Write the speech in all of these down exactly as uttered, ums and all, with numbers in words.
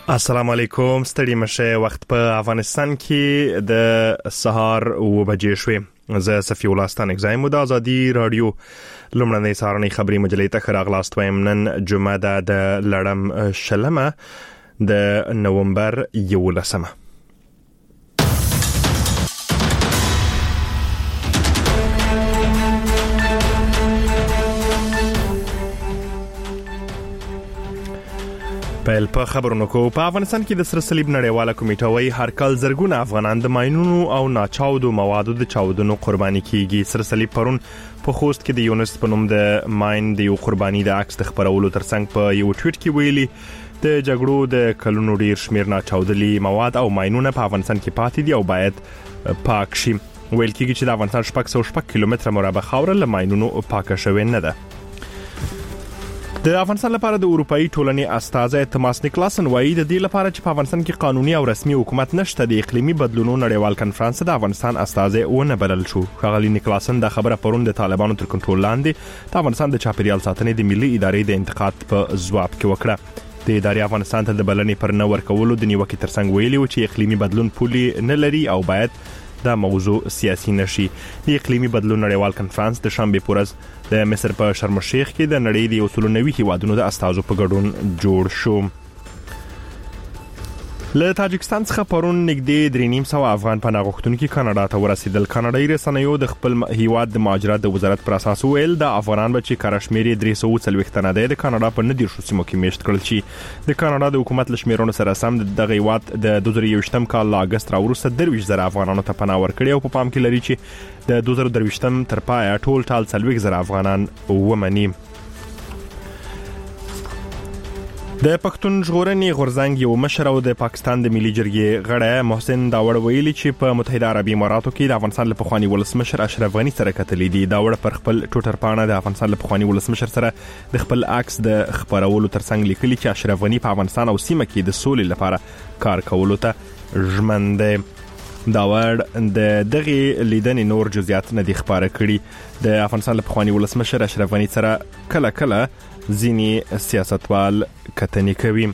السلام علیکم. ستړي مشه. وخت په افغانستان کې د سهار و بجې شوې. زه صفی الله ستانک زایم د ازادي رادیو لمړنۍ سهارنۍ خبري مجلې ته خراغلاست وایم. نن جمعه ده د لړم شلمه د نومبر یولسمه. پیل په خبرونو کو. په افغانستان کې د سره صلیب نړیواله کمیټه وايي هر کال زرګونه افغانان د ماینونو او ناچاودو موادو د چاودنو قرباني کیږي. سره صلیب پرون په خوست کې د یونس په نوم د ماین د یو قرباني د عکس د خبرولو ترڅنګ په یو ټویټ کې ویلي د جګړو د کلونو ډیر شمیر ناچاودلي مواد او ماینونه په افغانستان کې پاتې دي او باید پاک شي. ویل کېږي چې د افغانستان شپږ سوه شپږ کیلومتره مربع خاوره له ماینونو پاکه شوې نه ده. د افغانستان لپاره د اروپאי ټولنې استازی توماس نیکلاسن وایي د دې لپاره چې په افغانستان کې قانوني او رسمي حکومت نشته د اقلیمي بدلونونو نړیوال کنفرانس د افغانستان استازی ونه بلل شو. ښاغلي نیکلاسن د خبره پرون د طالبانو تر کنټرول لاندې د افغانستان د چاپیریال ساتنې د ملي ادارې د انتقاد په ځواب کې وکړه. د ادارې افغانستان ته د بلنې پر نه ورکولو د نیوکې ترڅنګ ویلي و چې اقلیمي بدلون پولې نه لري او باید دا موضوع سیاسي نشي. د اقلیمي بدلون نړیوال کنفرانس د شنبه په ورځ د مصر په شرم الشیخ کې د نړۍ د اصول نوي هیوادونو د استازو په ګډون جوړ شو. له تاجکستان څخه پرون نږدې درې نیم سوه افغان پناه غوښتونکي کاناډا ته ورسېدل. کاناډایي رسنیو د خپل هیواد د مهاجرت د وزارت پر اساس ویل د افغانان به چې کارشمیر درې سوه څلوېښت تنه دی د کاناډا په نه دیرشو سیمو کې میشت کړل شي. د کاناډا د حکومت له شمیرونو سره سم دغه هیواد د دوه زره یوویشتم کال له اګست راوروسته درویشت زره افغانانو ته پناه ورکړي او په پام کې لري چې د دوه زره درویشتم تر پایه ټول ټال څلوېښت زره افغانان ومني. د پښتون ژغورنې غورځنګ یو مشر او د پاکستان د ملي جرګې غړی محسن داوړ ویلي چې په متحده عربي اماراتو کې د افغانستان له پخواني ولسمشر اشرف غني سره کتلي دي. داوړ پر خپل ټوټر پاڼه د افغانستان له پخواني ولسمشر سره د خپل عکس د خبرولو ترڅنګ لیکلي چې اشرف غني په افغانستان او سیمه کې د سولې لپاره کار کولو ته ژمن دی. داوړ د دغه لیدنې نور جزئیات نه دي خبره کړي. د افغانستان له پخواني ولسمشر اشرف غني سره کله کله ځینی سیاستوال کتنې کوي.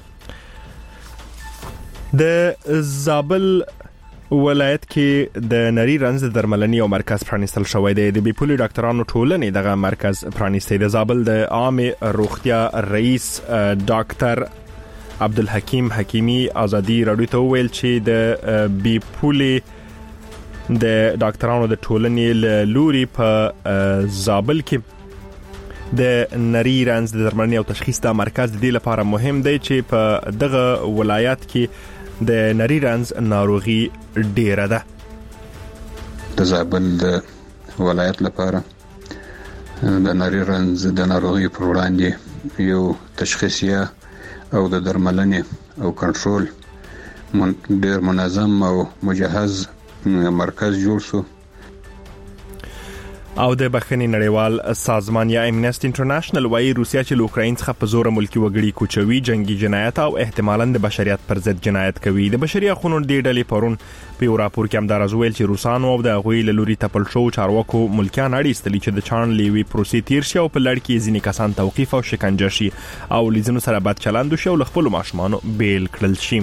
د زابل ولایت کې د نری رنز د درملنې او مرکز پرانیستل شوی دی. د بیپولي ډاکټرانو ټولنې دغه مرکز پرانیستی. د زابل د عامه روغتیا رئیس ډاکټر عبدالحکیم حکیمی ازادي رادیو ته ویل چې د بیپولي د ډاکټرانو د ټولنې له لوري په زابل کې د نری رنز د درملنې او تشخیص د مرکز د دې لپاره مهم دی چې په دغه ولایت کې د نری رنز ناروغي ډیره ده. د زابل د ولایت لپاره د نری رنز د ناروغي پر وړاندې یو تشخیصیه او د درملنې او کنټرول ډیر منظم او مجهز مرکز جوړ شو. او د بخښنې نړیوال سازمان یا امنیسټي انټرنیشنل وايي روسیا چې له اوکراین څخه په زور ملکی وګړي کوچوي جنگي جنایت او احتمالاً د بشریت پر ضد جنایت کوي. د بشري حقوقو د ډلې پرون په یو راپور کې هم دا راځویل چې روسانو او د غوي له لوري تپل شو چارواکو ملکیان اړ ایستلي چې د چان لیوي پروسې تیر شي او په لړ کې ځینې کسان توقیف او شکنجه شي او لیزونو سره بد چلند وشي او له خپل ماشومانو بیل کړل شي.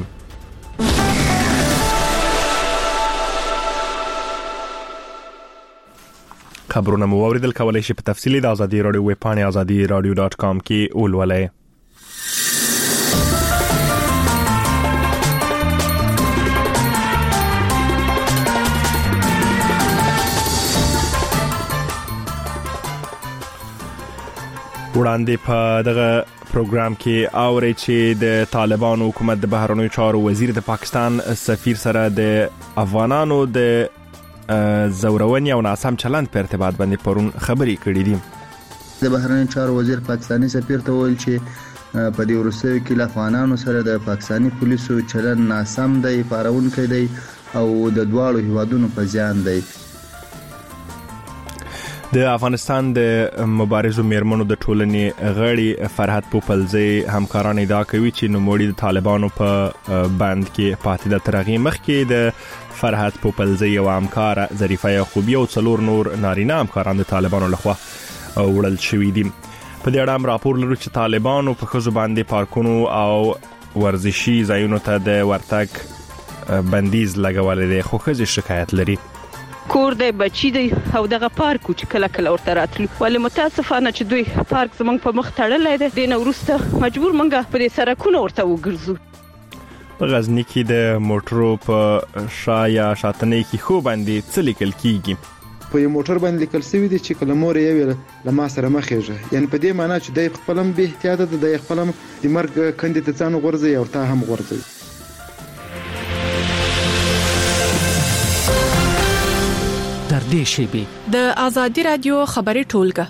خبرونه مو اوریدل. کولای شئ په تفصیلی د ازادي رادیو ویب پاڼه ازادي رادیو ډاټ کام کې ولولئ. وړاندې په دغه پروګرام کې اوري چې د طالبانو حکومت د بهرنیو چارو وزیر د پاکستان سفیر سره د افغانانو د زورونی او ناسم چلند په ارتباط باندې پرون خبرې کړې دي. د بهرنیو چارو وزیر پاکستانی سفیر ته ویل چې په دې وروستیو کې له افغانانو سره د پاکستانی پولیسو چلند ناسم دی، پارونکی دی او د دواړو هیوادونو په زیان دی. د افغانستان د مبارزو میرمنو د ټولنې غړي فرحت پوپلزی همکاران ادعا کوي چې نوموړي د طالبانو په بند کې پاتې د ترغی مخ کې د فرحت پوپلزی او همکار ظریفه یعقوبی او څلور نور نارینه همکاران د طالبانو لخوا وړل شوي دي. په دې اړه هم راپور لرو چې طالبانو په ښځو باندې پارکونو او ورزشي ځایونو ته د ورتګ بندیز لګولې دی، خو ښځې شکایت لري. کور دی، بچی دی او دغه پارک چې کله کله ورته راتلو، ولې متاسفانه چې دوی پارک زمونږ په مخ تړلی دی، دې نه وروسته مجبور مونږ په دې سړکونه ورته وګرځو. په غزني کې د موټرو په شا یا شاتنې کې خو باندې څه لیکل کیږي؟ په یو موټر باندې لیکل شوی دی چې کله مور یې ویل له ما سره مخېږه، یعنی په دې معنی چې د خپلم به احتیاط ده، د خپلم د مرګ کندې ته ځان غورځي او تا هم غورځي. در دې شیبه د آزادی رادیو خبري ټولګه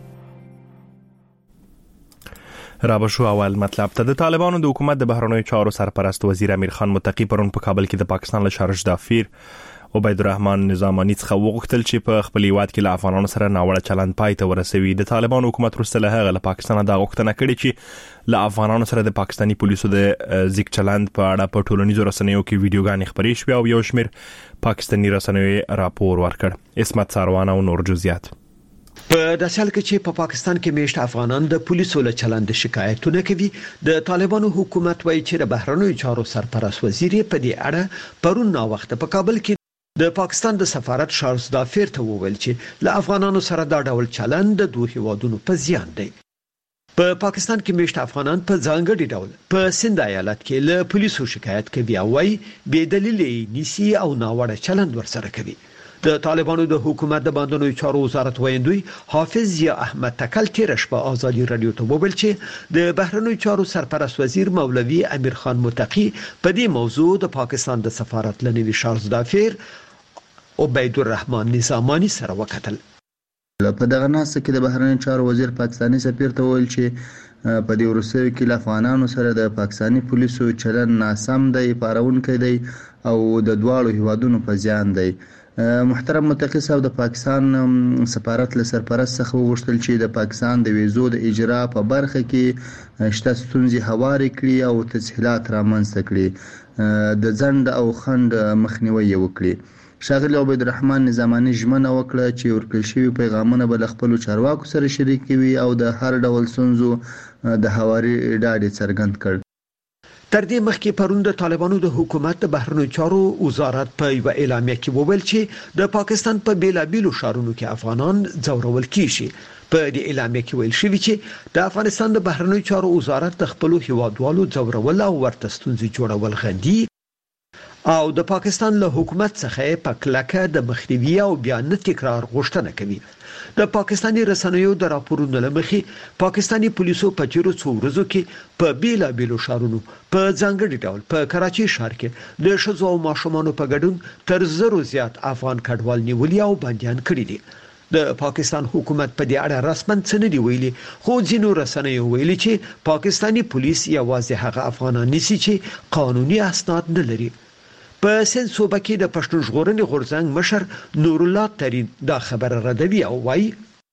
رابشو اول مطلب ته. د طالبانو د حکومت د بهرنیو چارو سرپرست وزیر امیر خان متقی پرون په کابل کې د پاکستان له شارج دافیر عبید الرحمن نظامانی څخه وغوښتل چې په خپل هیواد کې له افغانانو سره ناوړه چلند پای ته ورسوي. د طالبانو حکومت وروسته له هغه له پاکستان د غوښتنه کړې چې له افغانانو سره د پاکستاني پولیسو د ځیګ چلند په اړه په ټولنیزو رسنیو کې ویډیوګانې خپرې شوې او یو شمېر پاکستاني رسنیو راپور ورکړ. اسمت ساروان او نور جزئیات. په داسې حال کې چې په پاکستان کې میشت افغانان د پولیسو له چلند شکایتونه کوي، د طالبانو حکومت وایي چې د بهرنیو چارو سرپرست وزیر په دې اړه پرون نا وخت په کابل کې د پاکستان د سفارت شارج دافیر ته وویل چې له افغانانو سره دا ډول چلند د دوه هیوادونو په زیان دی. په پاکستان کې میشت افغانان په ځانګړي ډول په سند ایالت کې له پولیسو شکایت کوي او وايي بې دلیل نیسي او ناوړه چلند ورسره کوي. د طالبانو د حکومت د باندنوي چارو وزارت ویندوی حافظ یا احمد تکل تیر شپه آزادی رادیو ته وویل چې د بهرنیو چارو سرپرست وزیر مولوی امیر خان متقی په دې موضوع د پاکستان د سفارت لنوي شارج دافیر عبید الرحمن نظامانی سره وکتل. په دغه ناسه کې د بهرنیو چارو وزیر پاکستاني سفیر ته ویل چې په دې وروستیو کې له افغانانو سره د پاکستاني پولیسو چلن ناسم دی، پارونکی دی او د دواړو هیوادونو په زیان دی. محترم متقی صاحب د پاکستان سفارت له سرپرست څخه وغوښتل چې د پاکستان د ویزو د اجرا په برخه کې شته ستونزې هوارې کړي او تسهیلات رامنځته کړي، د ځنډ او خنډ مخنیوي وکړي. ښاغلي عبید الرحمن نظامانی ژمنه وکړه چې ورکړل شوي پیغامونه به له خپلو چارواکو سره شریکوي او د هر ډول ستونزو د هواري ډاډ څرګند کړ. تر دې مخکې پرون د طالبانو د حکومت د بهرنیو چارو وزارت په یو اعلامیه کې وویل چې د پاکستان په بیلابیلو شهرونو کې افغانان ځورول کیږي. په دې اعلامیه کې ویل شوی چې د افغانستان د بهرنیو چارو وزارت د خپل هیوادوالو ځورول او ورته ستونزې جوړول غندي او د پاکستان له حکومت څخه په کلکه د مخنیوي او بیا نه تکرار غوښتنه کوي. د پاکستاني رسنیو د راپورونو لمخې پاکستاني پولیسو په تیرو څو ورځو کې په بیلا بیلو شهرونو په ځانګړي ډول په کراچي ښار کې د ښځو او ماشومانو په ګډون تر زرو زیات افغان کډوال نیولي او بنديان کړي دي. د پاکستان حکومت په دې اړه رسماً څه نه دی ویلي، خو ځینو رسنیو ویلي چې پاکستاني پولیس یوازې هغه افغانان نیسي چې قانوني اسناد نه لري. په سند صوبه کې د پښتون ژغورنې غورځنګ مشر نور الله ترين دا خبره ردوي او وايي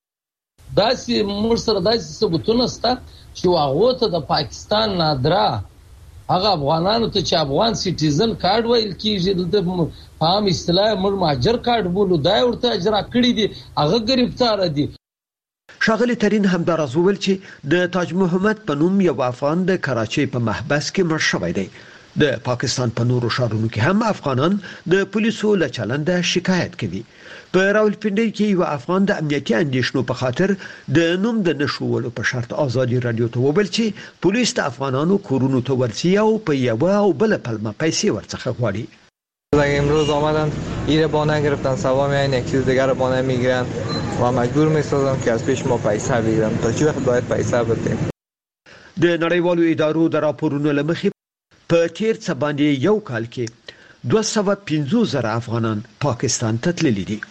داسې موږ سره داسې ثبوتونه شته چې هغه ته د پاکستان نادرا هغه افغانانو ته چې افغان سټیزن کارت ویل کیږي د عام اصطلاح موږ مهاجر کارت بولو دا ورته اجرا کړی دي، هغه گرفتار دي. ښاغلي ترين همدارز وویل چې د تاج محمد په نوم یو افغان د کراچۍ په محبس کې مړ شوی دی. د پاکستان په نورو ښارونو کې هم افغانان د پولیسو له چلند شکایت کوي. په راولپنډي کې یو افغان د امنیتي اندیشنو په خاطر د نوم د نشوولو په شرط آزادي رادیو ته وویل چې پولیس د افغانانو کورونو ته ورسي او په یو او بل پلمه پیسې ورڅخه غواړي. امروز آمدن ایره بانه گرفتن، سوا میاین یک چیز دیگر بانه میگیرن و مجبور میسازن که از پیش ما پیسه بگیرن. تا چه وقت باید پیسه بدیم؟ د نړیوالو ادارو د راپورونو لمخې په تیر څه باندې یو کال کې دوه سوه پنځوس زره افغانان پاکستان ته تللي دي.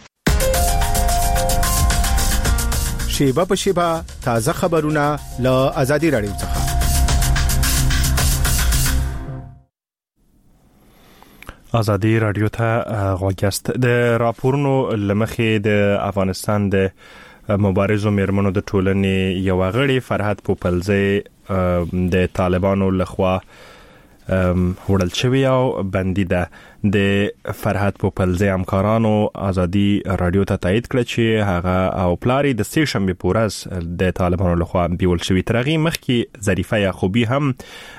شیبه په شیبه تازه خبرونه له آزادی رادیو څخه. آزادی رادیو ته غوږیاست. د راپورونو لمخې د افغانستان د مبارزو میرمنو د ټولنې یو غړي فرحت پوپلزی د طالبانو لخوا وړل شوی او بندي ده. د فرحت پوپلزی همکارانو ازادي رادیو ته تایید کړ چې هغه او پلاری د سې شنبه په ورځ د طالبانو لخوا بیول شوی. ترغي مخکې ظریفه یعقوبی هم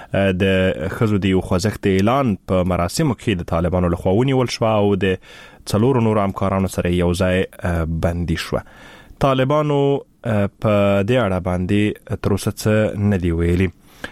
د خزو دی خوځښت اعلان په مراسمو کې د طالبانو لخوا ونیول شو او د څلورو نورو همکارانو سره یو ځای بندي شو. طالبانو په دې اړه باندې تر اوسه څه نه دی ویلي.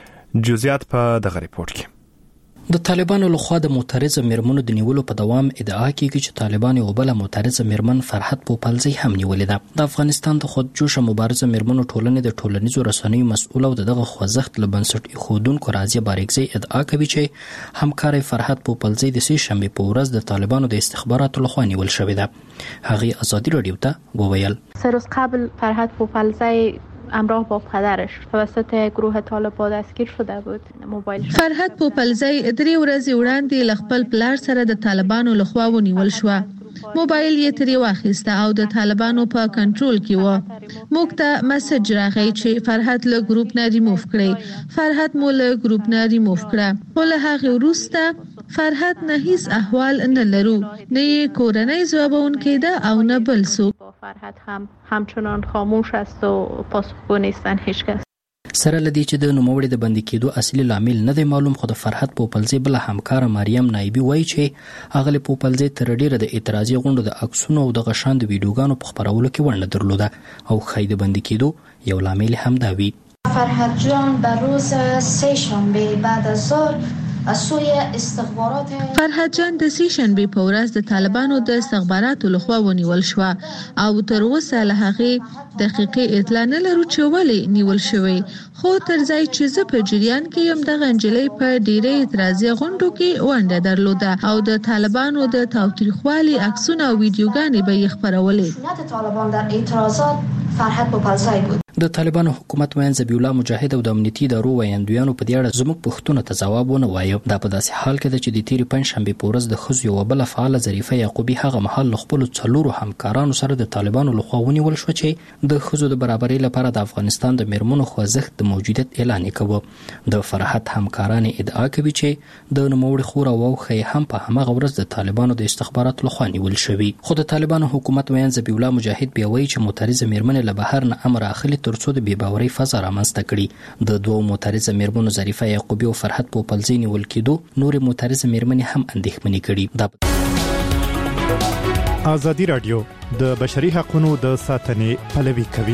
جزئیات په دغه ریپورت کې. د طالبانو لخوا د معترضه میرمنو د نیولو په دوام ادعا کیږي چې طالبان یو بل معترضه میرمن فرحت پوپلزی هم نیولې ده. د افغانستان د خودجوشه مبارزه میرمنو ټولنې د ټولنیزو رسنیو مسؤل او دغه خوځښت له بنسټ ایښودونکو راضیه باریکزی ادعا کوي چې همکاري فرحت پوپلزی د سې شنبه په ورځ د طالبانو د استخباراتو لخوا نیول شوې ده. هغه ازادي رادیو ته وویل سه روز قبل فرحت پوپلزی همراه با پدرش توسط گروه طالبان دستگیر شده بود. موبایل فرحت پوپلزی درې ورځې وړاندې له خپل پلار سره د طالبانو لخوا ونیول شو. موبایل یې ترې واخیسته او د طالبانو په کنټرول کې و. موږ ته میسج راغی چې فرحت له ګروپ نه ریموف کړي. فرحت مو له ګروپ نه ریموف کړه. خو له هغه وروسته فرحت نه هیڅ احوال نه لرو. نه یې کورنۍ ځوابونکې ده او نه بل څوک. فرحت هم همچنان خاموش است و پاسخگو نیستن هیچ کس. سره لدی چې د نوموړي د بندي کېدو اصلي لامل نه دی معلوم، خو د فرحت پوپلزی بل همکار مریم نایبی وایي چې اغلی پوپلزی تر ډیره د اعتراضي غونډو د عکسونو او د غشان د ویډیوګانو په خبرولو کې ونډه درلوده او خای د بندي کېدو یو لامل هم دا وی. فرحت جان در روز سه شنبه بعد از ظهر از سوی استخبارات فرحت جان د سې شنبه په ورځ د طالبانو د استخباراتو لخوا ونیول شو او تر اوسه له هغې دقیقې اطلاع نه لرو چې ولې نیول شوی. خو تر ځای چې زه په جریان کې یم دغه نجلۍ په ډیرې اعتراضي غونډو کې ونډه درلوده او د طالبانو د تاوتریخوالي عکسونه او ویډیوګانې به یې خپرولې. سنت طالبان در اعتراضات فرحت پوپلزی بود. د طالبانو حکومت وین ذبیح الله مجاهد او د امنیتي ادارو ویاندویانو په دې اړه زموږ پوښتنو ته ځواب ونه وایي. دا په داسې حال کې ده چې د تیرې پنجشنبې په ورځ د ښځو یوه بله فعاله ظریفه یعقوبي هغه مهال له خپلو څلورو همکارانو سره د طالبانو لخوا ونیول شوه چې د ښځو د برابرۍ لپاره د افغانستان د میرمنو خوځښت د موجودیت اعلان یې کوه. د فرحت همکارانې ادعا کوي چې د نوموړي خور او اوښه هم په همغه ورځ د طالبانو د استخباراتو لخوا نیول شوي. خو د طالبانو حکومت وین ذبیح الله مجاهد بیا وایي چې معترضه میرمنې له بهر نه امر اخلي ترڅو د بې باورۍ فضا رامنځته کړي. د دوو معترضه میرمنو ظریفه یعقوبي او فرحت پوپلزی نیول کېدو نورې معترضه میرمنې هم اندېښمنې کړي. ازادي رادیو د بشري حقوقو د ساتنې پلوي کوي.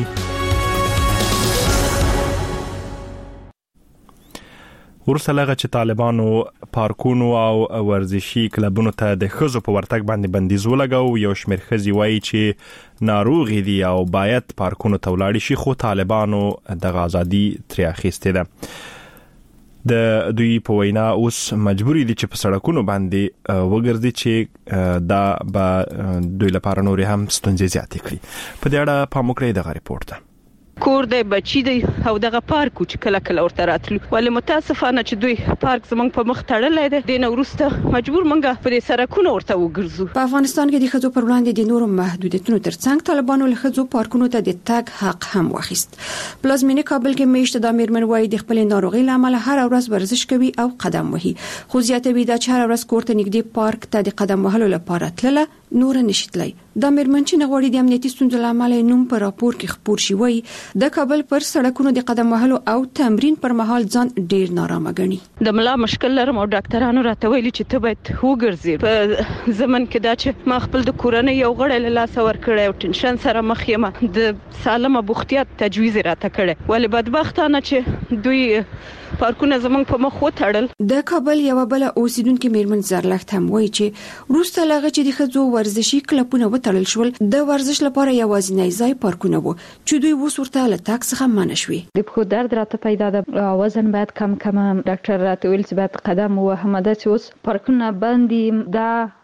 ورسره لغه چې طالبانو پارکونو او ورزشي کلبونو ته د خزو په ورتګ باندې بندیز ولګاو. یو شمېر خزي وایي چې ناروغي دي او باید پارکونو ته ولاړ شي، خو طالبانو د ازادي ترې اخیستې ده. د دوی په وینا اوس مجبوري دي چې په سړکونو باندې وګرځي چې دا به دوی لپاره نور هم ستونزې زیاتې کړي. په دې اړه په موکړې دغه ریپورت ده. کور دی، بچی دی او دغه پارک چې کله کله ورته راتلو، ولې متاسفانه چې دوی پارک زمونږ په مخ تړلی دی. دې نه وروسته مجبور مونږ په دې سړکونو ورته وګرځو. په افغانستان کې د ښځو پر وړاندې د نورو محدودیتونو ترڅنګ طالبانو له ښځو پارکونو ته د تګ حق هم واخیست. پلازمینه کابل کې میشته د میرمن وایي د خپل ناروغي لامل هر ورځ ورزش کوي او قدم وهي، خو زیاتوي دا چې هر ورځ کور ته نږدې پارک ته د قدم وهلو لپاره تلله نور نشیتلی. د میرمن چې نغوړي د امنیتي ستونزو لامل نوم په راپور کې خبر شي وایي د کابل پر سړکونو د قدم وهلو او تمرین پر مهال ځان ډیر نارامه ګڼي. د ملا مشکل لرم او ډاکټرانو راته ویلي چې ته باید وګرځې. په زمن کې دا چې ما خپل د کورنۍ یو غړی له لاسه ورکړی او ټینشن سره مخ یم، د سالمه بوختیا تجویز راته کړی، ولې بدبختانه چې دوی پارکونه زمونږ په مخ وتړل. د کابل یو بل اوسیدونکو میرمن زرلخت هم وایي چې وروسته لغه چې د ښځو ورزشي کلبونه وتړل شول، د ورزش لپاره یوازینی ځای پارکونه وو چې دوی اوس ورته له تاک څخه منع شوي. د پښو درد راته پیدا ده، وزن باید کم کم، ډاکټر راته ویل چې باید قدم ووهم. دا چې اوس پارکونه بند دي، دا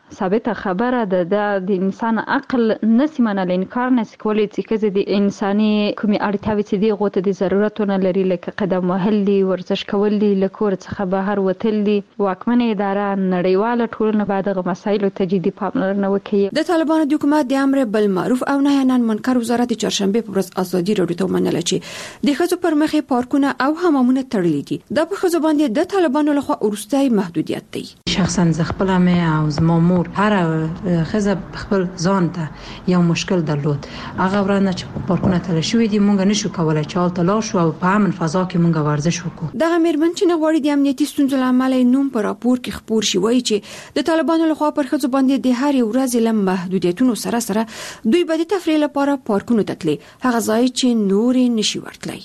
ثابته خبره ده د انسان عقل نسی منل انکار نسی کولی چې د انساني کومي اړتیاوې چې دی غوته د ضرورتونه لري لکه قدم وهل دي ورزش کول دي لکور څخه بهر وتل دي واکمنه اداره نړیواله ټولنه باید د مسایلو ته جدي پاملرنه وکړي. د طالبانو د حکومت د امر بالمعروف او نهي عن المنکر وزارت چهارشنبه په ورځ ازادي راډیو ته ومنل چې د ښځو پر مخې پارکونه او حمامونه تړلي دي. دا په ښځو باندې د طالبانو لخوا ورستای محدودیت دی. شخصا ز خپل مې او زما مور هر ښځه خپل ځان ته یو مشکل درلود. هغه ورانه چې پارکونه تړل شوی دي مونږ نشو کولای چې حالت لا شو او په امن فضا کې مونږ ورزش وکړو. دغه میرمن چې نغواړي د امنیتي ستونزو لامل نوم په راپور کې خپور شي وایي چې د طالبانو لخوا پر ښځو باندې د هر ورځ لم محدودیتونو سره سره دوی به د تفریح لپاره پارکونو ته تللي هغه ځای چې نور نشي ورتلای.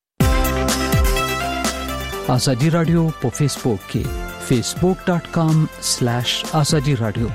ازادي رادیو په فیسبوک کې فیسبوک ډاٹ کام سلیش ازادي رادیو.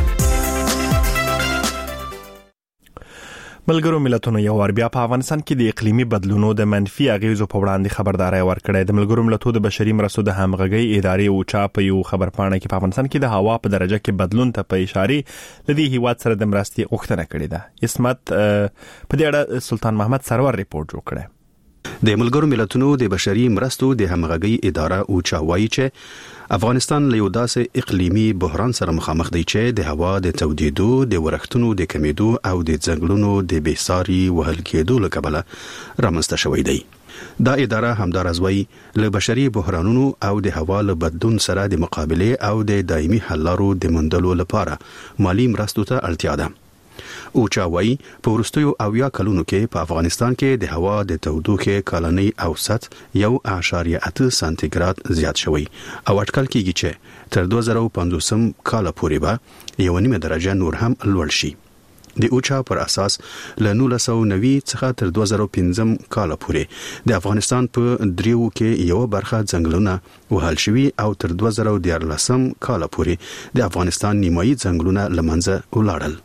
ملګرو ملتونو یو ور بیا په افغانستان کې د اقلیمي بدلونونو د منفي اغیزو په وړاندې خبرداري ورکړې. د ملګرو ملتونو د بشري مرستو د همغږي ادارې او چا په یو خبرپاڼه کې په افغانستان کې د هوا په درجه کې بدلون ته په اشاره لدی هیواد سره د مرستې غوښتنه کړې ده. اسمت په دې اړه سلطان محمد سرور ریپورت جوړ کړی. د ملګرو ملتونو د بشري مرستو د همغږي اداره او چا وایي چې افغانستان له یو داسې اقلیمي بحران سره مخامخ دی چې د هوا د تودیدو د ورښتونو د کمیدو او د ځنګلونو د بېساري وهل کېدو له کبله رامنځته شوی دی. دا اداره همدارس وایي له بشري بحرانونو او د هوا له بدلون سره د مقابله او د دایمي حل لارو د موندلو لپاره مالی مرستو ته اړتیا ده. او چا وایي په وروستیو اویا کلونو کې په افغانستان کې د هوا د تودوخې کلنی اوسط یو اعشاریه اته سانتیګراد زیات شوی او اټکل کېږي چې تر دوه زره پنځوس کال پورې به یو نیمه درجه نور هم لوړ شي. د اوچا پر اساس له نولس سوه نوي څخه تر دوه زره پنځم کال پورې د افغانستان په دریو کې یو برخه ځنګلونه وهل شوي او تر دوه زره دیارلسم کال پورې د افغانستان نیمایي ځنګلونه لمنځه ولاړل.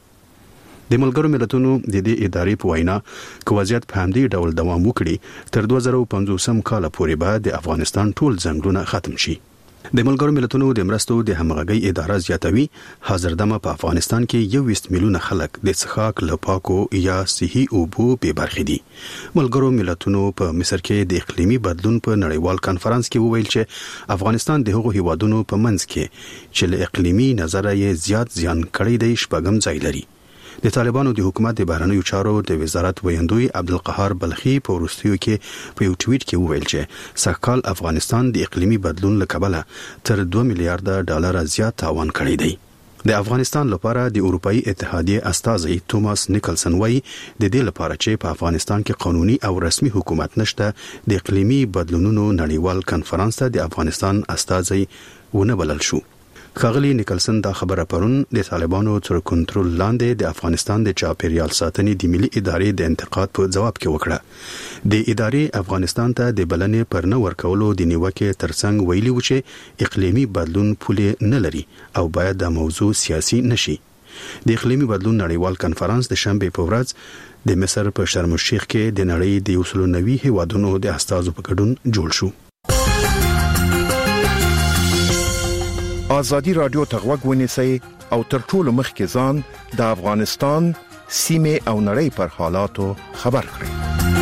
د ملګرو ملتونو د دې ادارې په وینا چې وضعیت په همدې ډول دوام وکړي تر دوه زره پنځوس کال پورې به د افغانستان ټول ځنګلونه ختم شي. د ملګرو ملتونو د مرستو د همغږي اداره زیاتوي حاضر دمه په افغانستان کې یو ویشت میلیونه خلک د څښاک له پاکو یا صحي اوبو بې برخې دي. ملګرو ملتونو په مصر کې د اقلیمي بدلون په نړیوال کانفرنس کې وویل چې افغانستان د هغو هیوادونو په منځ کې چې له اقلیمي نظره یې زیات زیان کړی دی شپږم ځای لري. د طالبانو د حکومت د بهرنیو چارو د وزارت ویاندوی عبدالقهار بلخی په وروستیو کې په یو ټویټ کې وویل چې سږکال افغانستان د اقلیمي بدلون له کبله تر دوه میلیارډ ډالر زیات تاوان کړی دی. د افغانستان لپاره د اروپאי اتحادیه استازي توماس نیکلسن وایي د دې لپاره چې په افغانستان کې قانوني او رسمي حکومت نشته د اقلیمي بدلونونو نړیوال کانفرنس ته د افغانستان استازي ونه بلل شو. ښاغلي نیکلسن دا خبره پرون د طالبانو تر کنټرول لاندې د افغانستان د چاپیریال ساتنې د ملي ادارې د انتقاد په جواب کې وکړه. د ادارې افغانستان ته د بلنې پر نه ورکولو د نیوکې ترڅنګ ویلي و چې اقلیمي بدلون پولې نه لري او باید د موضوع سیاسي نشي. د اقلیمي بدلون نړیوال کانفرنس د شنبه په ورځ د مصر په شرم الشیخ کې د نړۍ د یو سل نوي هیوادونو د استازو په ګډون جوړ شو. ازادي رادیو ته غوږ ونیسئ او تر ټولو مخکې ځان د افغانستان سیمه او نړۍ پر حالاتو خبر کړئ.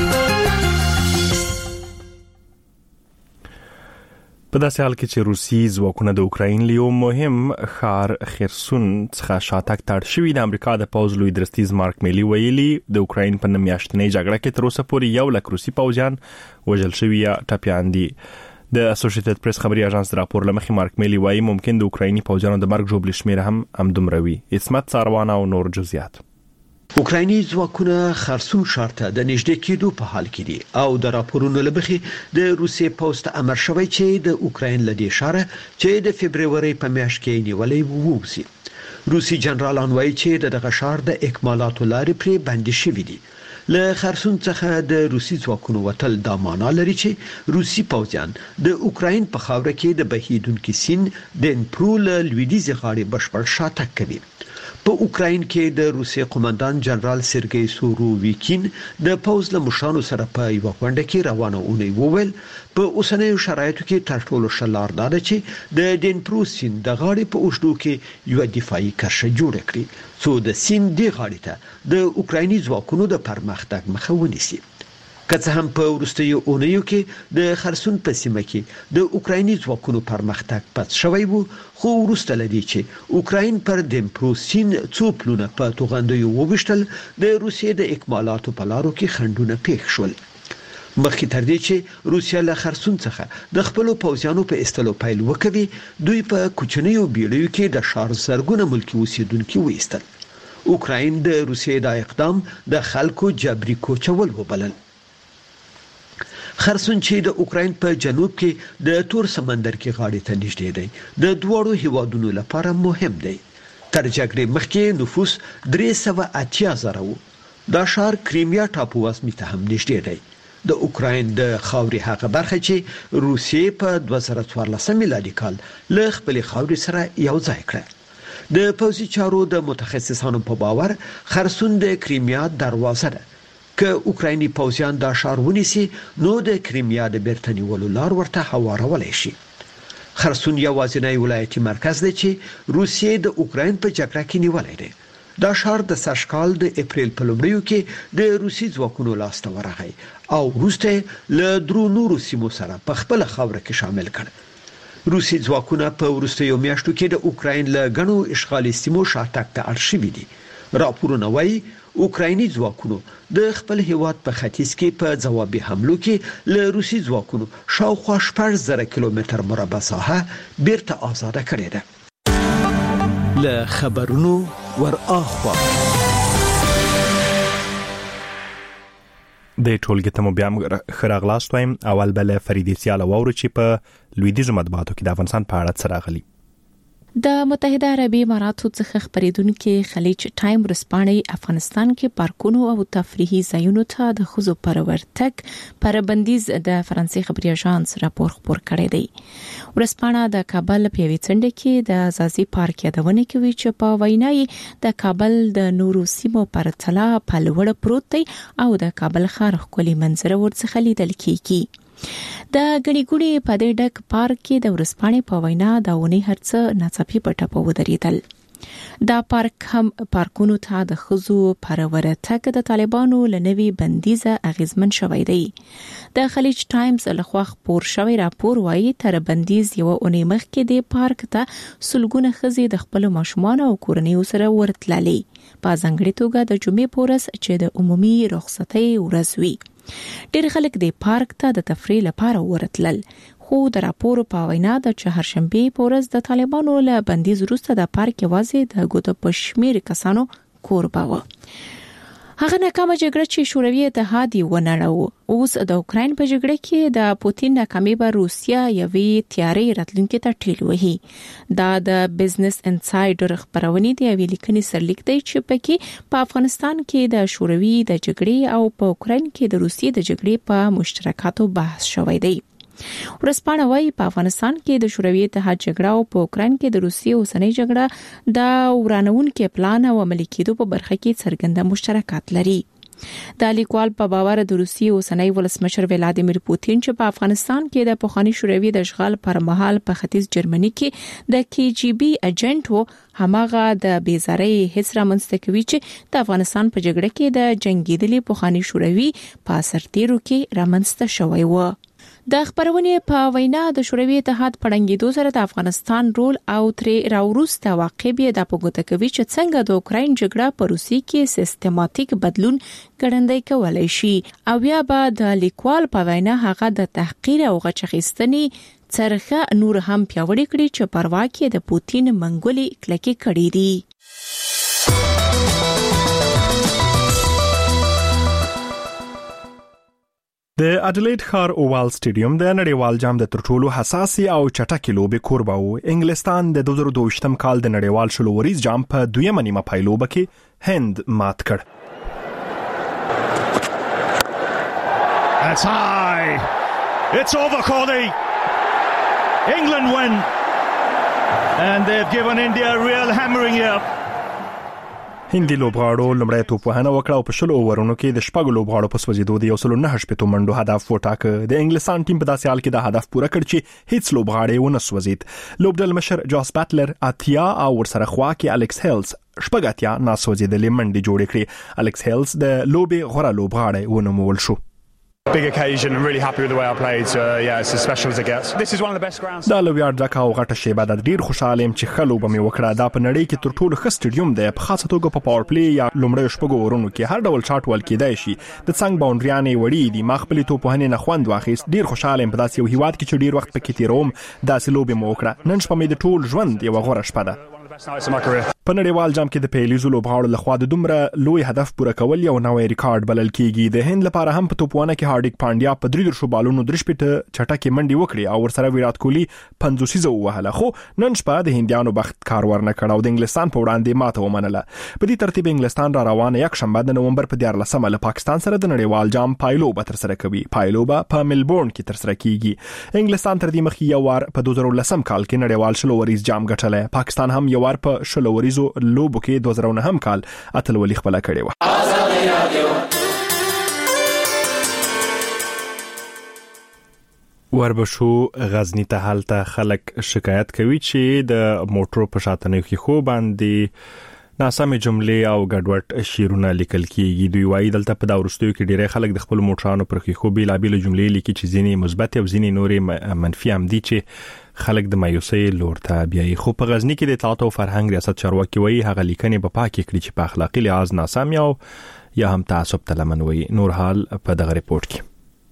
په داسې حال کې چې روسي ځواکونه د اوکراین له یو مهم ښار خرسون څخه شاتګ ته اړ شوي د امریکا د پوځ لوی درستیز مارک میلی ویلي د اوکراین په میاشتنۍ جګړه کې تر اوسه پورې یو لک روسي پوځیان وژل شوي یا ټپیان دي. د اسوسییټډ پریس خبري اژانس راپور لمخې مارک میلی وایي ممکن د اوکرایني پوځیانو د مرګ جوړ شمیر هم همدومره وي. اسمت ساروانه او نور جزئیات. اوکرایني ځواکونه خرسون ښار ته د نږدې کېدو په حال کې دي او د راپورونو له مخې د روسي پوځ ته امر شوی چې د اوکراین له دې ښار چې د فبرवरी په میاشت کې نیولې ووسی. روسي جنرالان وایي چې دغه ښار د اکمالاتو لارې پرې بندي شوی دي. له خرسون څخه د روسي ځواکونو وتل دا معنا لري چې روسي پوځیان د اوکراین په خاوره کې د بهیدونکو سین د انپرول لویدیزي غاړې بشپړ شاتګ کوي. په اوکراین کې د روسي قومندان جنرال سرګي سوروویکین د پوز له مشرانو سره په یو غونډه کې روانه اونۍ وویل په اوسنیو شرایطو کې تر ټولو ښه لار دا ده چې د ډینپرو سیند د غاړې په اوږدو کې یو دفاعي کرښه جوړه کړي څو د سیند دی غاړې ته د اوکرایني ځواکونو د پرمختګ مخه ونیسي. که څه هم په وروستیو اونیو کې د خرسون په سیمه کې د اوکرایني ځواکونو پرمختګ پات شوی وو، خو وروسته لدی چې اوکراین پر دنپرو سیند څو پلونه په توغندیو وبشتل د روسیې د اکمالاتو په لارو کې خنډونه پیښ شول. مخکې تر دې چې روسیا له خرسون څخه د خپل پوځیانو په استلو پیل وکړي، دوی په کوچنیو بیړیو کې د شار زرګونه ملکی اوسیدونکو وېستل. اوکراین د روسیې د اقدام د خلکو جبري کوچول وبلل. خرسون چې د اوکراین په جنوب کې د تور سمندر کې غاړې ته نږدې دی، د دوړو هیوادونو لپاره مهم دی. تر جګړې مخکې نفوس درې سوه اتیا زره وو. دا ښار کریمیا ټاپو وزمي ته هم نږدې دی. د اوکراین د خاورې هغه برخه چې روسیې په دوه زره څوارلس میلادي کال له خپل خاورې سره یو ځای کړه. د پوځي چارو د متخصصانو په باور خرسون د کریمیا دروازه ده. که اوکرایني پوځیان دا ښار ونیسي نو د کریمیا د بیرته نیولو لار ورته هوارولای شي. خرسون یوازینی ولایتي مرکز دی چې روسیې د اوکراین په جګړه کې نیولای دی. دا ښار د سشکال د اپریل په لومړیو کې د روسي ځواکونو لاسته ورغی او وروسته له درو نورو سیمو سره په خپل خاوره کې شامل کړ. روسي ځواکونه په وروستیو میاشتو کې د اوکراین له غنو اشغالي سیمو شاتګ ته اړ شوي دي. راپورونه وایي اوکرایني ځواکونو د خپل هیواد په ختیځ کې په ځوابي حملو کې له روسي ځواکونو شاوخوا شپږ زره کیلومتر مربع ساحه بیرته آزاده کړې ده. له خبرونو ور اخوا د ټولګي ته مو بیا خراغلاست وایم. اول بل فریدي سیاله وورو چې په لویدیځ مطبوعاتو کې د افغانستان په اړه څه راغلي. د متحده عربی اماراتو څخه خبرېدونکو خلیج ټایم ورسپانې افغانستان کې پارکونو او تفریحي ځایونو ته د خزو پر ورتګ پر بندیز د فرانسې خبري اژانس راپور خبر کړی دی. ورسپانه د کابل په وی څنډه کې د ازازي پارک یادونه کوي چې په وینای د کابل د نورو سیمو پر تلا په لوړ پروت دی او د کابل ښار ښکلي منظره ورڅخه لیدل کیږي. د غړي ګړي په دې ډک پارک کې د ورسپانې په وینا د ونی هرڅ ناڅاپي پټه په ودرېدل. دا پارک هم پارکونو ته د خزو پر ورتګ د طالبانو لنوي بندیزه اغیزمن شوی دی. د خلیج ټایمز لخوا خبر شوی راپور وايي تر بندیز یو اونۍ مخکې د پارک ته سلګونه خزي د خپل ماشومان او کورنۍ سره ورتللي په ځنګړي توګه د جمعې پورس چې د عمومي رخصتۍ ورځ وي. ډېر خلک د پارک ته د تفریح لپاره ورتلل، خو د راپور په وینا د چهارشنبه په ورځ د طالبانو له بندیز وروسته د پارک یوازې د ګوتو په شمیر کسانو کوربه و. هغه ناکامه جګړه چې شوروي اتحاد یې ونړاوه، اوس د اوکراین په جګړه کې د پوتین ناکامي به روسیا یوې تیارې راتلونکي ته ټیل وهي. دا د بزنس انسایډر خبرونه دی او لیکنې سرلیک دی چې پکې په افغانستان کې د شوروي د جګړې او په اوکراین کې د روسیې د جګړې په مشترکاتو بحث شوی دی. ورسپانه وايي په افغانستان کې د شوروي اتحاد جګړه او په اوکراین کې د روسیې اوسنۍ جګړه د ورانونکو پلان او عملي کېدو په برخه کې څرګنده مشترکات لري. د لیکوال په باور د روسیې اوسنۍ ولسمشر ولادیمیر پوتین چې په افغانستان کې د پخوانی شوروي د اشغال پر مهال په ختیځ جرمني کې د کی جی بی ایجنټ وو، هماغه د بیزارۍ هیڅ رامنځته کوي چې د افغانستان په جګړه کې د جنگیدلي پخوانی شوروي په سرتیرو کې رامنځته شوی و. د خبرونه په وینا د شوروي اتحاد پړنګېدو سره د افغانستان رول او ترې راوروسته واقع به د پګوت کوي چې څنګه د اوکراین جګړه په روسي کې سیستماتیک بدلون ګړندی کولای شي او بیا به د لیکوال په وینا هغه د تحقیر او غچخستنې څرخه نور هم پیاوړی کړي چې پروا کې د پوتین منګولي کلکې کړي دي. د اډلېډ ښار اووال سټیډیوم د نړیوال جام د ترټولو حساسي او چټکي لوبې کوربه وو. انګلستان د دوه زره دوه ویشتم کال د نړیوال شلوریز جام په دویمه نیمه پایلوبه کې هند مات کړ. That's high. It's over, Kohli. England win. And they've given India a real hammering here. هندي لوبغاړو لمړی توپوهنه وکړه او په شلو اوورونو کې د شپږو لوبغاړو په سوځېدو د یو سل نه شپږ منډو هدف وټاکه. د انګلستان ټیم په داسې حال کې د هدف پوره کړ چې هیڅ لوبغاړی ونه سوځید. لوبډل مشر جاس باتلر اتیا او ورسره خوا کې الکس هیلز شپږ اتیا ناسوځېدلې منډې جوړې کړې. الکس هیلز د لوبې غوره لوبغاړی ونومول شو. Big occasion and really happy with the way I played. So uh, yeah, it's as special as it gets. This is one of the best grounds. دا لویار ډکه او غټه شیبه د ډیر خوشاله يم چې خلوب مې وکړه. دا په نړۍ کې تر ټولو ښه سټیډیوم دی. په خاصه توګه په پاور پلی یا لومړی شپږو ورونو کې هر ډول شاټ ول کېدای شي. د څنګ باونډریانې وړي دي. ما خپل توپوهنې نه خوند واخیست. ډیر خوشاله يم په داسې یو هیواد کې چې ډیر وخت پکې تیروم. داسې لوبې مو وکړه. نن شپه مې د ټول ژوند یو غوره شپه ده. په نړیوال جام کې د پیلیزو لوبغاړو لخوا د دومره لوی هدف پوره کول یو نوې ریکارډ بلل کیږي. د هند لپاره هم په توپوانه کې هاردیک پانډیا په درې درشو بالونو درش پټه چټکه منډي وکړي او ورسره ویرات کوهلی پنځوسیزه وهله. خو نن شپه د هندیانو بخت کار ورنه کړ او د انګلستان په وړاندې ماته ومنله. په دې ترتیب انګلستان را روانه یک شنبه د نومبر په دیارلسمه له پاکستان سره د نړیوال جام پایلوبه تر سره کوي. پایلوبه په ملبورن کې تر سره کیږي. انګلستان تر دې مخکې یو وار په دوه زره لسم کال کې نړیوال شلو وریز جام ګټلی. پاکستان هم یو وار په شلو وریزو لوبو کې دوه زره نهم کال اتلولي خپل کړي و. وربشو غزنی ته حالته خلک شکایت کوي چې د موټرو په شاتنه کې خو باندې ناسمه جملې او ګډوډ شیرونه لیکل کیږي. دوی وايي دلته په دا ورستیو کې ډیره خلک د خپل موټرانو پر کې خو بیلابیل جملې لیکي چې ځینې مثبت او ځینې نورې منفي هم دي چې خلک د مایوسۍ لور ته بیایي. خو په غزنی کې د اطلاعات او فرهنګ ریاست چارواکي وایي هغه لیکنې په پاکي کړي چې په اخلاقی لحاظ ناسم او یا هم تعصب تلمن وایي. نور حال په دغه ریپورت کې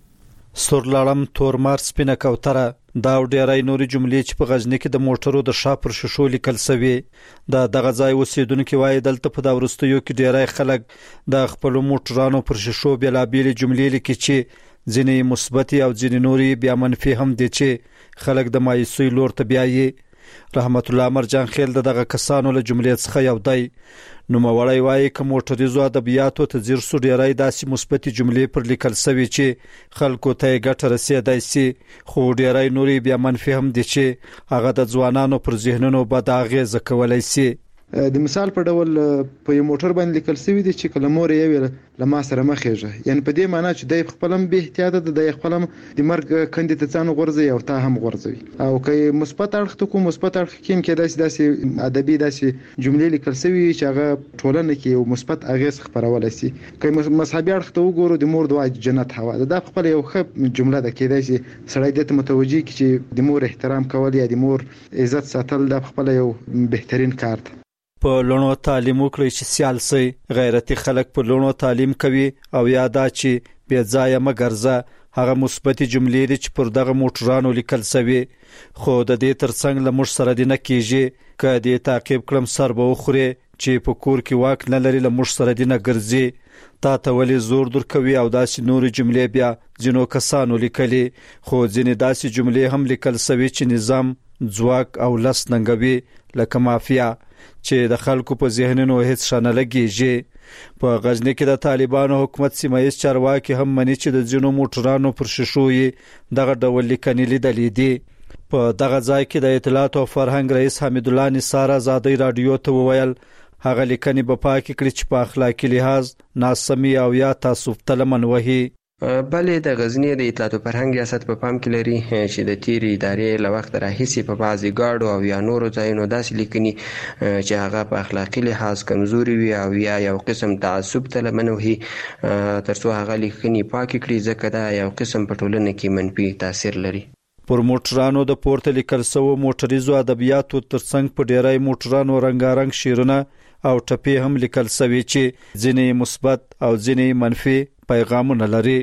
سورلړم تورمار سپینه کوتره دا ډیرای نوري جملې چې په غزنی کې د موټرو د شاپر ششو لیکل سوي. دا دغه ځای اوسیدونکو وایي دلته په دا ورستیو کې ډیرای خلک د خپل موټرانو پر ششو بیلابیل جملې لیکي چې ځینې مثبت او ځینې نوري بیا منفي هم دي چې خلک د مایوسۍ لور ته بیایي. رحمت الله مرجان خیل دغه کسانو له جملې څخه یو دی. نو موړی وایي کوم موټریزو ادبیاتو ته زیر سو ډیرای داسې مثبت جملې پر لیکل سوي چې خلکو ته ګټه رسیدای سي. خو ډیرای نوري بیا منفي هم دي چې هغه د ځوانانو پر ذهنونو بد اغیزه کولای سي. د مثال په ډول په یو موټر باندې لیکل شوی دی چې کلمور یې ویل لما سره مخېږه. یعنی په دې معنی چې د خپلم به احتیاط د د خپلم د مرګ کندې ته ځان غورځي او تا هم غورځوي. او که مثبت اړخ ته کوم مثبت اړخ کې کې داسې داسې ادبي داسې جملې لیکل شوی چې هغه ټولنه کې یو مثبت اغیز خبرول شي. که مذهبي اړخ ته وګورو د مور دعا جنت هوا دا خپل یو ښه جمله ده کې داسې سړی د متوجي چې د مور احترام کول یا د مور عزت ساتل د خپل یو بهترین کار ده. په لونو تعلیم وکړي چې سیال سي. غیرتي خلک په لونو تعلیم کوي او یادا چې بې ځای مګرزه هغه مثبت جملې دي چې پر دغه موټرانو لیکل شوی. خو د دې ترڅنګ له موږ سره دي نه کیږي که دې تعقیب کړم سر به وخوري چې په کور کې واک نه لري له موږ سره دي نه ګرځي. تا ته ولې زور در کوي او داسې نور جملې بیا ځینو کسانو لیکلي. خو ځینې داسې جملې هم لیکل شوی چې نظام ځواک او لس ننګوي لکه مافیا چې د خلکو په ذهنونو هیڅ شانه لګیږي. په غزنی کې د طالبانو حکومت سیمایي چارواکي هم مني چې د ځینو موټرانو پر ششو یې دغه ډول لیکنې لیدلې دي. په دغه ځای کې د اطلاعات او فرهنګ رئیس حمید الله نثار آزادۍ رادیو ته وویل هغه لیکنې په پاکي کړي چې په اخلاقی لحاظ ناسمي او یا تعصب تلمن وهي. بلې د غزنی د اطلاعات او فرهنګ ریاست په پام کې لري چې د تیری ادارې له وخت راهیسې په بعضي گاډو او یا نورو ځایونو داسې لیکني چې هغه په اخلاقی لحاظ کمزوري وي او یا یو قسم تعصب تلمن وهي ترڅو هغه لیکني پاکي کړي ځکه دا یو قسم په ټولنه کې منفي تاثیر لري. پر موټرانو د پورته لیکل سوو موټریزو ادبیاتو ترڅنګ په ډیرای موټرانو رنگارنګ شیرونه او ټپې هم لیکل سوي چې ځینې مثبت او ځینې منفي پیغامونه لري.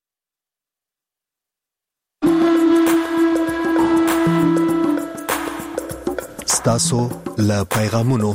ستاسو له پیغامونو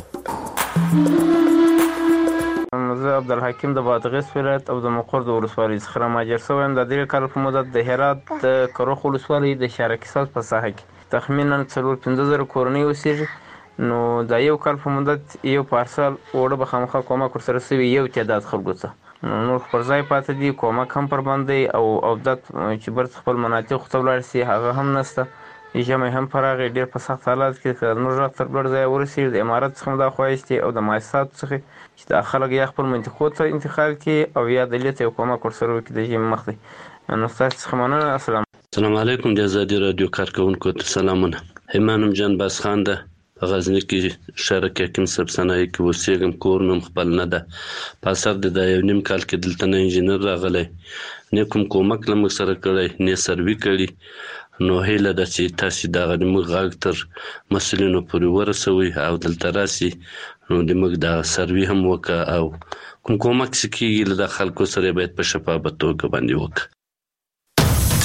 زه عبدالحکیم د بادغیس ولایت او د مقر د ولسوالۍ څخه مهاجر شوی یم. د درې کال په مدت د هرات د کروخ ولسوالۍ د شارکساز په ساحه کې تخمینا څلور پنځه زره کورنۍ اوسېږي. نو د یو کال په مدت یو پارسل اوړه به خامخا کومک ورسره سوي یو تعداد خلکو ته نور پر ځای پاتې دي. کومک هم پر باندې او او د چې برت خپل مناطق ته ولاړ سي هغه هم نشته. ژمی هم پراغ ډیر په سخت حالات کې نور را تر بل ځای ورسېږي. د امارات څخه دا خوایسته او د مؤسسات څخه چې د خلک یا خپل منطقو ته انتقال کړي او یا د لیت یو کومه کورسره وکړي د ژمی مخ دی. نو تاسو څخه مننه. السلام السلام علیکم. د آزادي رادیو کارکونکو ته سلامونه. همانم جان باز خان ده په غزنی کې شارک حکیم صاحب سنای کې وسیګم کور مم خپل نه ده. په اثر د یو نیم کال کې دلته نه انجینر راغلی نه کوم کومک لم سره کړی نه سروي کړی. نو هیله ده چې تاسو دا غوږ غاګ تر مسلینو پورې ورسوي او دلته راسي نو د موږ دا سروي هم وکړه او کوم کومک چې کیږي له خلکو سره باید په شفافه توګه باندې وکړي.